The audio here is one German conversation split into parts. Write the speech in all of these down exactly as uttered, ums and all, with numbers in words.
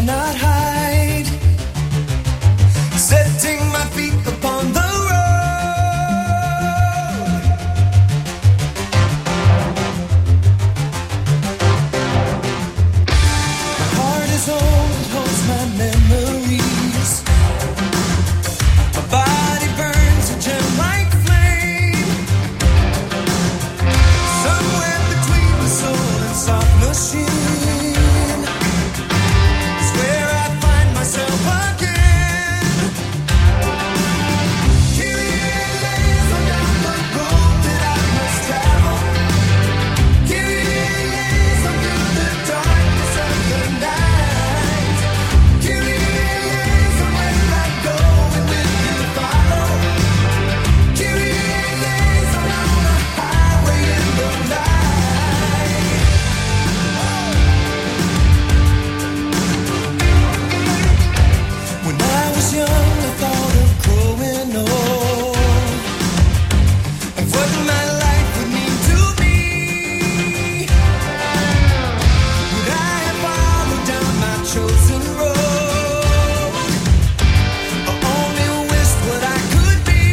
cannot hide. Setting my feet upon the road. My heart is old, it holds my memories. My body burns a gem like flame. Somewhere between the soul and soft machine is where I find myself again. Kyrie eleison, down the road that I must travel. Kyrie eleison, through the darkness of the night. Kyrie eleison, where I go and will you follow? Kyrie eleison, on the highway in the night. When I was young, I thought of growing old and what my life would mean to me. Would I have followed down my chosen road, or only wished what I could be?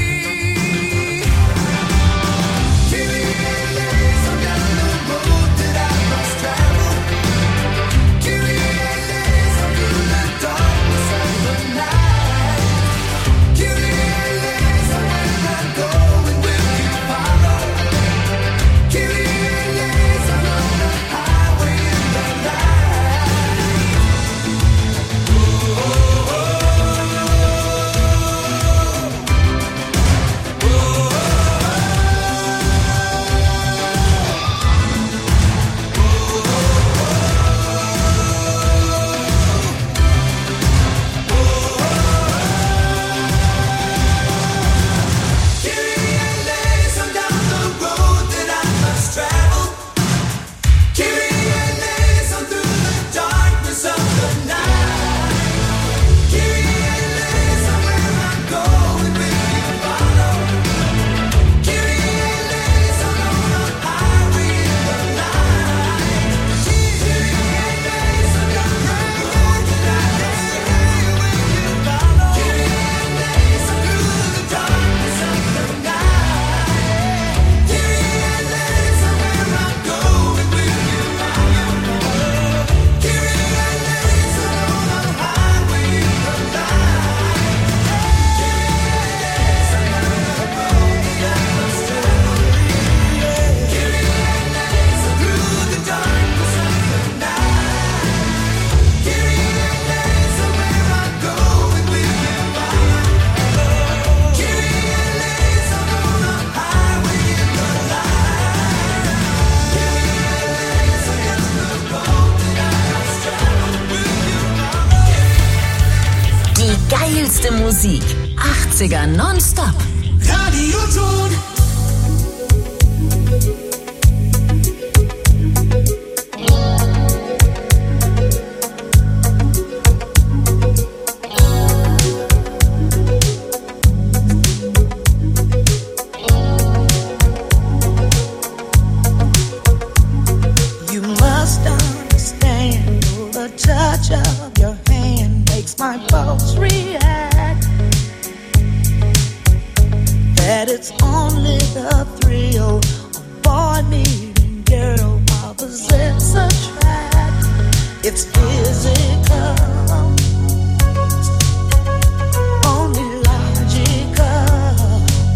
Kyrie eleison, down the road that I must travel. Kyrie eleison, through the darkness of the night. Kyrie eleison, where I go and will you follow? Kyrie eleison, on the highway in the night. Kyrie eleison, down the road that I must travel. Kyrie eleison, through the darkness of the night. Kyrie eleison, where I go and will you follow? Kyrie eleison, on the highway in the night. Kyrie eleison, down the road that I must travel. Will you follow? Kyrie eleison, through the darkness of the night. Kyrie eleison, where I go and will you follow? Kyrie eleison, on the highway in the night. Kyrie eleison, down the road that I must travel. Kyrie eleison, through the darkness of the night. Kyrie eleison, where I go and will you follow? Kyrie eleison, on the highway in the night. Kyrie eleison, down the road that I must travel. Will you follow? Die geilste Musik. achtziger nonstop. Radio Tone. You must understand, the touch of your hand makes my pulse react. That it's only the thrill of boy meeting girl, opposites attract. It's physical, only logical.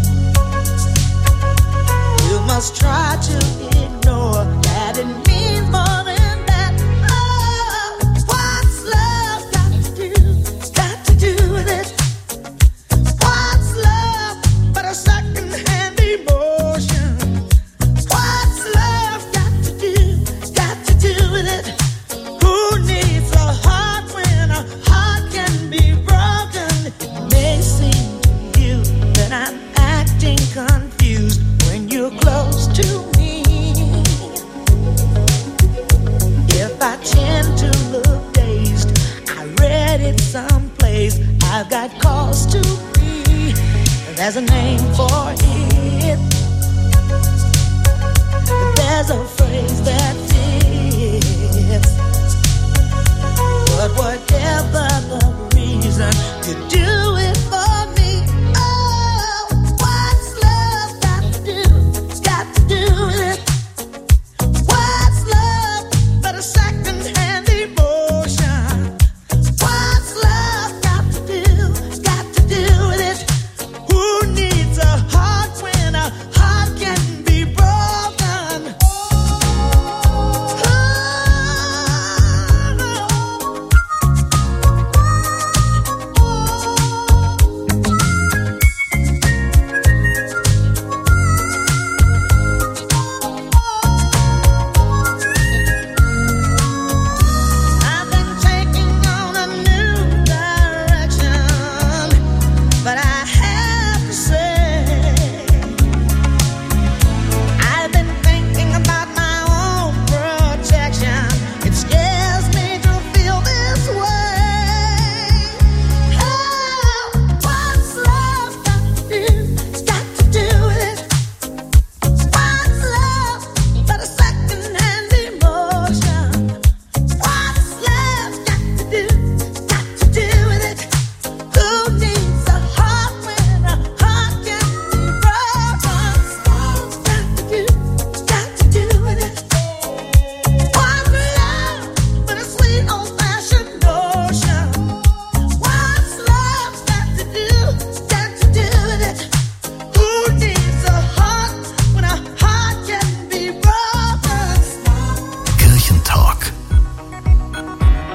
You must try to ignore that it means more than that. Oh, what's love got to do? Got to do with it. What's love but a second-hand emotion? What's love got to do? Got to do with it. Who needs a heart when a heart can be broken? It may seem to you that I'm acting confused when you're close to me. If I tend to look dazed, I read it someplace. I've got cause to be. There's a name for it. There's a phrase that fits. But whatever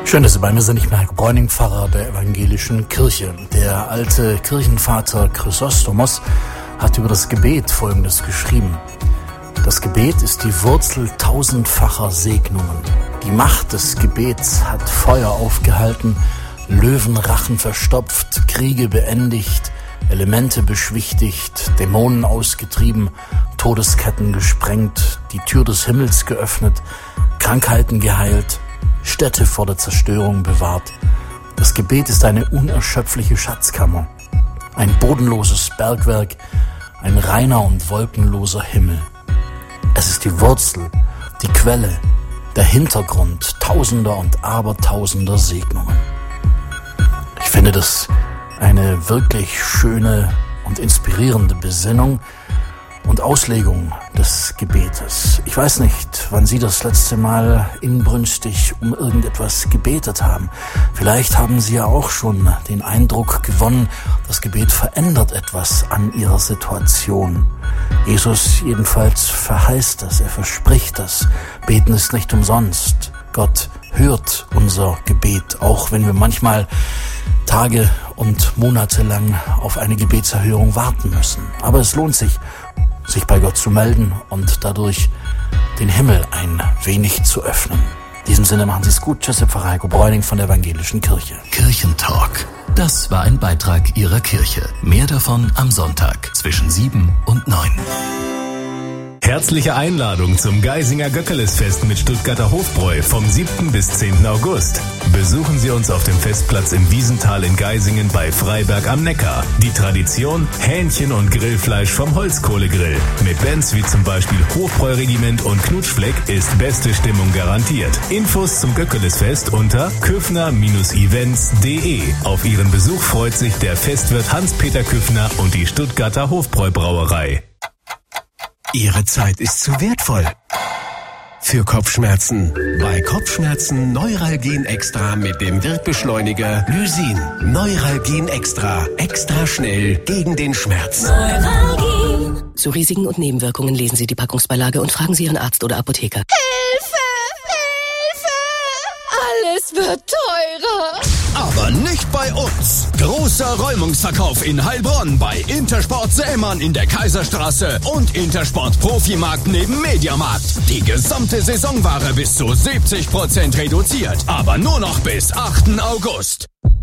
Schön, dass Sie bei mir sind. Ich bin Herr Bräuning, Pfarrer der evangelischen Kirche. Der alte Kirchenvater Chrysostomos hat über das Gebet Folgendes geschrieben. Das Gebet ist die Wurzel tausendfacher Segnungen. Die Macht des Gebets hat Feuer aufgehalten, Löwenrachen verstopft, Kriege beendigt, Elemente beschwichtigt, Dämonen ausgetrieben, Todesketten gesprengt, die Tür des Himmels geöffnet, Krankheiten geheilt, Städte vor der Zerstörung bewahrt. Das Gebet ist eine unerschöpfliche Schatzkammer, ein bodenloses Bergwerk, ein reiner und wolkenloser Himmel. Es ist die Wurzel, die Quelle, der Hintergrund tausender und abertausender Segnungen. Ich finde das eine wirklich schöne und inspirierende Besinnung und Auslegung des Gebetes. Ich weiß nicht, wann Sie das letzte Mal inbrünstig um irgendetwas gebetet haben. Vielleicht haben Sie ja auch schon den Eindruck gewonnen, das Gebet verändert etwas an Ihrer Situation. Jesus jedenfalls verheißt das, er verspricht das. Beten ist nicht umsonst. Gott hört unser Gebet, auch wenn wir manchmal Tage und Monate lang auf eine Gebetserhörung warten müssen. Aber es lohnt sich, sich bei Gott zu melden und dadurch den Himmel ein wenig zu öffnen. In diesem Sinne machen Sie es gut. Tschüss, Pfarrer Heiko Bräuning von der evangelischen Kirche. Kirchentalk. Das war ein Beitrag Ihrer Kirche. Mehr davon am Sonntag zwischen sieben und neun. Herzliche Einladung zum Geisinger Göckelisfest mit Stuttgarter Hofbräu vom siebten bis zehnten August. Besuchen Sie uns auf dem Festplatz im Wiesental in Geisingen bei Freiberg am Neckar. Die Tradition: Hähnchen und Grillfleisch vom Holzkohlegrill. Mit Bands wie zum Beispiel Hofbräu-Regiment und Knutschfleck ist beste Stimmung garantiert. Infos zum Göckelisfest unter küffner Events punkt de. Auf Ihren Besuch freut sich der Festwirt Hans-Peter Küffner und die Stuttgarter Hofbräu-Brauerei. Ihre Zeit ist zu wertvoll für Kopfschmerzen. Bei Kopfschmerzen Neuralgin Extra mit dem Wirkbeschleuniger Lysin. Neuralgin Extra. Extra schnell gegen den Schmerz. Neuralgin. Zu Risiken und Nebenwirkungen lesen Sie die Packungsbeilage und fragen Sie Ihren Arzt oder Apotheker. Hilfe! Hilfe! Alles wird teurer. Aber nicht bei uns. Großer Räumungsverkauf in Heilbronn bei Intersport Sämann in der Kaiserstraße und Intersport Profimarkt neben Mediamarkt. Die gesamte Saisonware bis zu siebzig Prozent reduziert, aber nur noch bis achten August.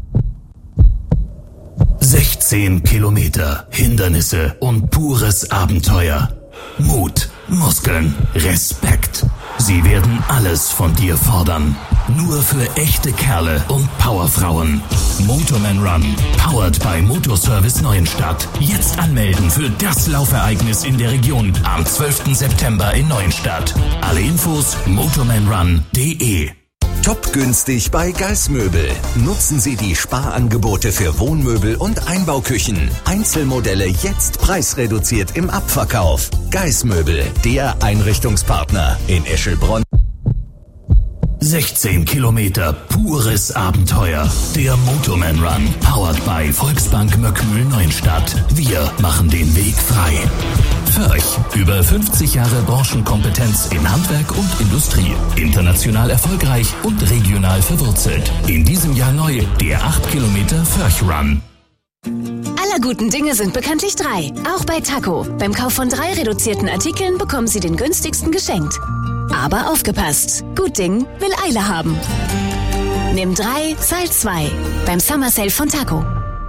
sechzehn Kilometer, Hindernisse und pures Abenteuer. Mut, Muskeln, Respekt. Sie werden alles von dir fordern. Nur für echte Kerle und Powerfrauen. Motorman Run, powered by Motorservice Neuenstadt. Jetzt anmelden für das Laufereignis in der Region am zwölften September in Neuenstadt. Alle Infos motormanrun punkt de. Top günstig bei Geissmöbel. Nutzen Sie die Sparangebote für Wohnmöbel und Einbauküchen. Einzelmodelle jetzt preisreduziert im Abverkauf. Geissmöbel, der Einrichtungspartner in Eschelbronn. sechzehn Kilometer pures Abenteuer. Der Motorman Run, powered by Volksbank Möckmühl Neuenstadt. Wir machen den Weg frei. Förch, über fünfzig Jahre Branchenkompetenz in Handwerk und Industrie. International erfolgreich und regional verwurzelt. In diesem Jahr neu der acht Kilometer Förch Run. Aller guten Dinge sind bekanntlich drei. Auch bei Taco. Beim Kauf von drei reduzierten Artikeln bekommen Sie den günstigsten geschenkt. Aber aufgepasst, gut Ding will Eile haben. Nimm drei, zahl zwei. Beim Summer Sale von Taco.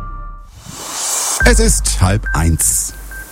Es ist halb eins.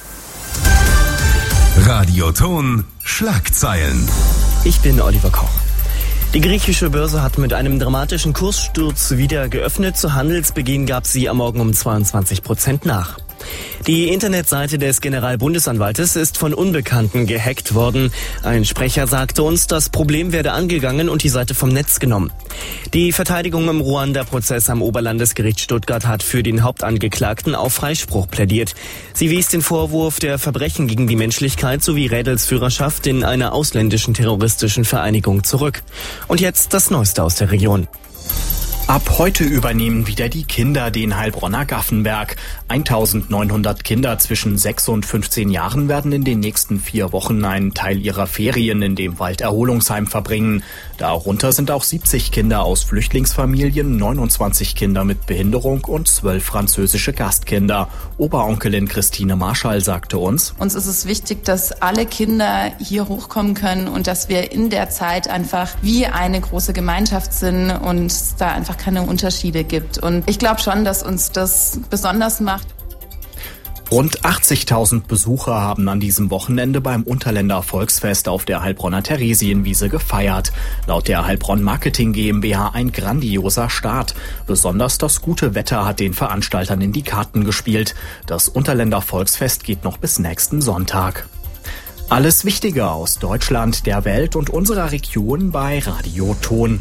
Radioton Schlagzeilen. Ich bin Oliver Koch. Die griechische Börse hat mit einem dramatischen Kurssturz wieder geöffnet. Zu Handelsbeginn gab sie am Morgen um zweiundzwanzig Prozent nach. Die Internetseite des Generalbundesanwaltes ist von Unbekannten gehackt worden. Ein Sprecher sagte uns, das Problem werde angegangen und die Seite vom Netz genommen. Die Verteidigung im Ruanda-Prozess am Oberlandesgericht Stuttgart hat für den Hauptangeklagten auf Freispruch plädiert. Sie wies den Vorwurf der Verbrechen gegen die Menschlichkeit sowie Rädelsführerschaft in einer ausländischen terroristischen Vereinigung zurück. Und jetzt das Neueste aus der Region. Ab heute übernehmen wieder die Kinder den Heilbronner Gaffenberg. eintausendneunhundert Kinder zwischen sechs und fünfzehn Jahren werden in den nächsten vier Wochen einen Teil ihrer Ferien in dem Walderholungsheim verbringen. Darunter sind auch siebzig Kinder aus Flüchtlingsfamilien, neunundzwanzig Kinder mit Behinderung und zwölf französische Gastkinder. Oberonkelin Christine Marschall sagte uns: Uns ist es wichtig, dass alle Kinder hier hochkommen können und dass wir in der Zeit einfach wie eine große Gemeinschaft sind und es da einfach keine Unterschiede gibt. Und ich glaube schon, dass uns das besonders macht. Rund achtzigtausend Besucher haben an diesem Wochenende beim Unterländer Volksfest auf der Heilbronner Theresienwiese gefeiert. Laut der Heilbronn Marketing GmbH ein grandioser Start. Besonders das gute Wetter hat den Veranstaltern in die Karten gespielt. Das Unterländer Volksfest geht noch bis nächsten Sonntag. Alles Wichtige aus Deutschland, der Welt und unserer Region bei Radio Ton.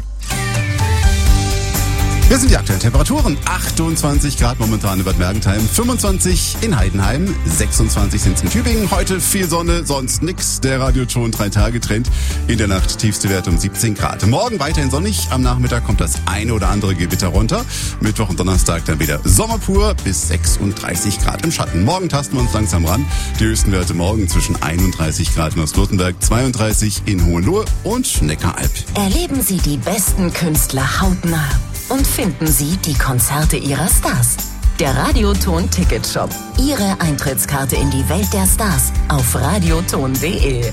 Hier sind die aktuellen Temperaturen. achtundzwanzig Grad momentan in Bad Mergentheim, fünfundzwanzig in Heidenheim, sechsundzwanzig sind es in Tübingen. Heute viel Sonne, sonst nix. Der Radioton drei Tage Trend. In der Nacht tiefste Werte um siebzehn Grad. Morgen weiterhin sonnig. Am Nachmittag kommt das eine oder andere Gewitter runter. Mittwoch und Donnerstag dann wieder Sommer pur bis sechsunddreißig Grad im Schatten. Morgen tasten wir uns langsam ran. Die höchsten Werte morgen zwischen einunddreißig Grad in Ostwürttemberg, zweiunddreißig in Hohenlohe und Neckaralb. Erleben Sie die besten Künstler hautnah und finden Sie die Konzerte Ihrer Stars. Der Radioton Ticket Shop. Ihre Eintrittskarte in die Welt der Stars auf radioton punkt de.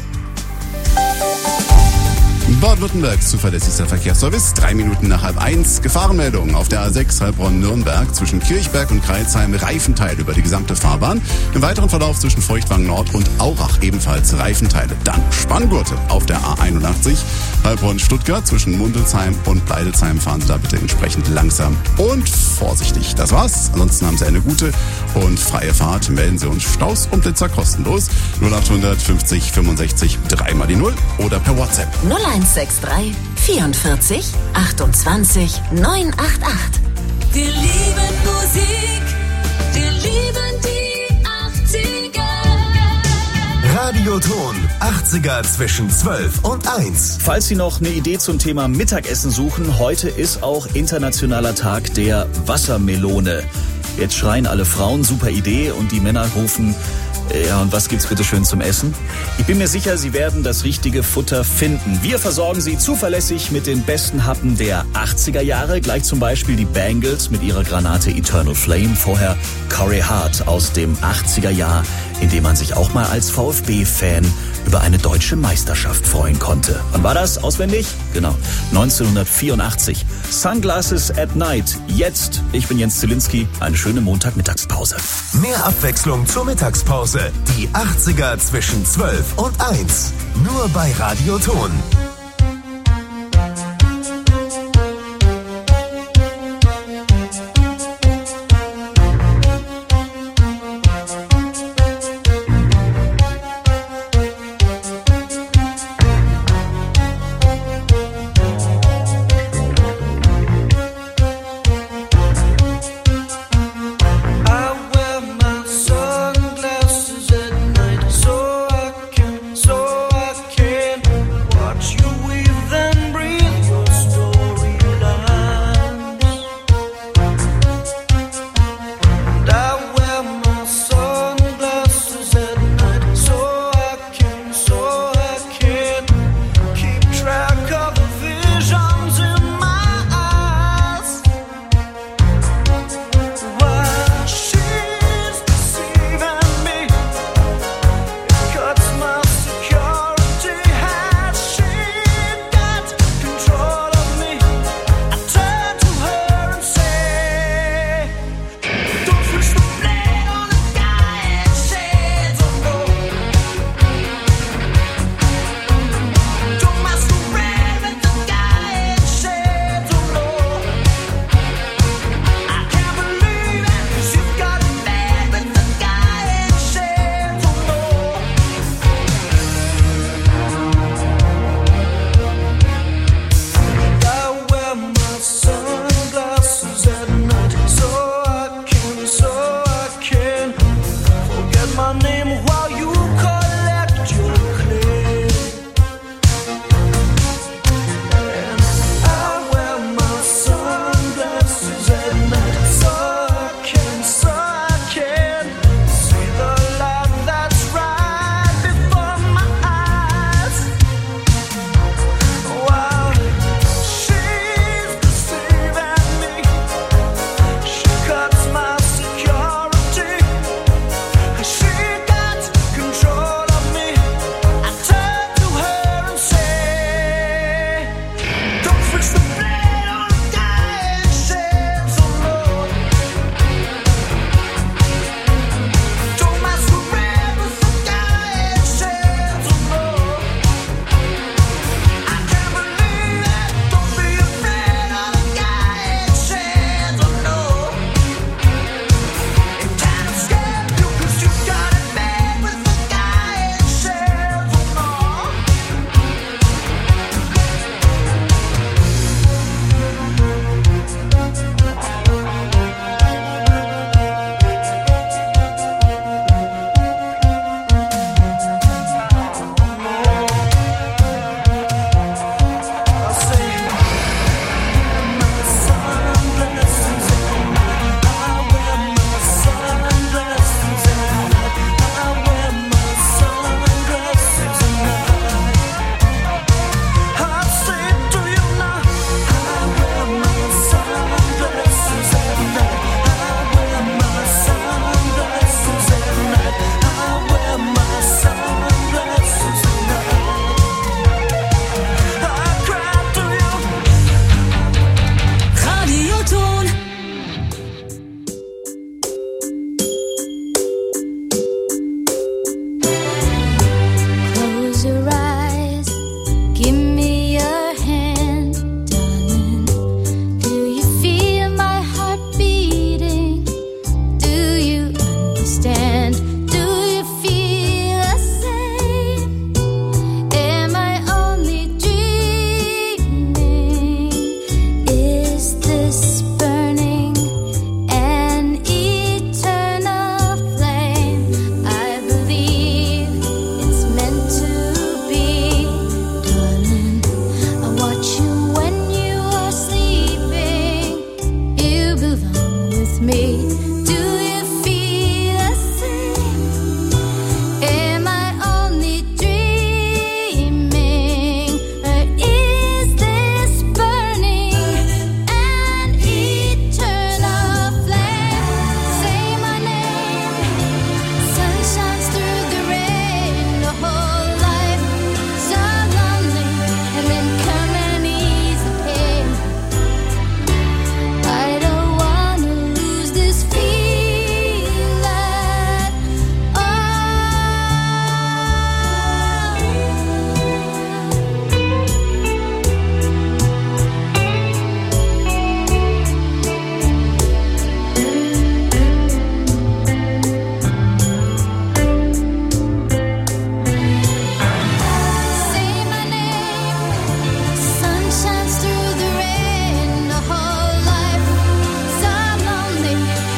Baden-Württembergs zuverlässigster Verkehrsservice, drei Minuten nach halb eins. Gefahrenmeldung auf der A sechs Heilbronn-Nürnberg zwischen Kirchberg und Kreilsheim, Reifenteile über die gesamte Fahrbahn. Im weiteren Verlauf zwischen Feuchtwangen Nord und Aurach ebenfalls Reifenteile. Dann Spanngurte auf der A einundachtzig Heilbronn-Stuttgart zwischen Mundelsheim und Bleidelsheim. Fahren Sie da bitte entsprechend langsam und vorsichtig. Das war's. Ansonsten haben Sie eine gute und freie Fahrt. Melden Sie uns Staus und Blitzer kostenlos. null achthundert fünfzig fünfundsechzig dreimal die Null oder per WhatsApp. null eins sechs drei vierundvierzig achtundzwanzig neunhundertachtundachtzig. Wir lieben Musik, wir lieben die achtziger. Radioton, achtziger zwischen zwölf und eins. Falls Sie noch eine Idee zum Thema Mittagessen suchen, heute ist auch Internationaler Tag der Wassermelone. Jetzt schreien alle Frauen, super Idee, und die Männer rufen: Ja, und was gibt's bitte schön zum Essen? Ich bin mir sicher, Sie werden das richtige Futter finden. Wir versorgen Sie zuverlässig mit den besten Happen der achtziger Jahre. Gleich zum Beispiel die Bangles mit ihrer Granate Eternal Flame. Vorher Corey Hart aus dem achtziger Jahr, in dem man sich auch mal als VfB-Fan über eine deutsche Meisterschaft freuen konnte. Wann war das? Auswendig? Genau, neunzehnhundertvierundachtzig. Sunglasses at Night. Jetzt. Ich bin Jens Zielinski. Eine schöne Montagmittagspause. Mehr Abwechslung zur Mittagspause. Die achtziger zwischen zwölf und eins. Nur bei Radioton.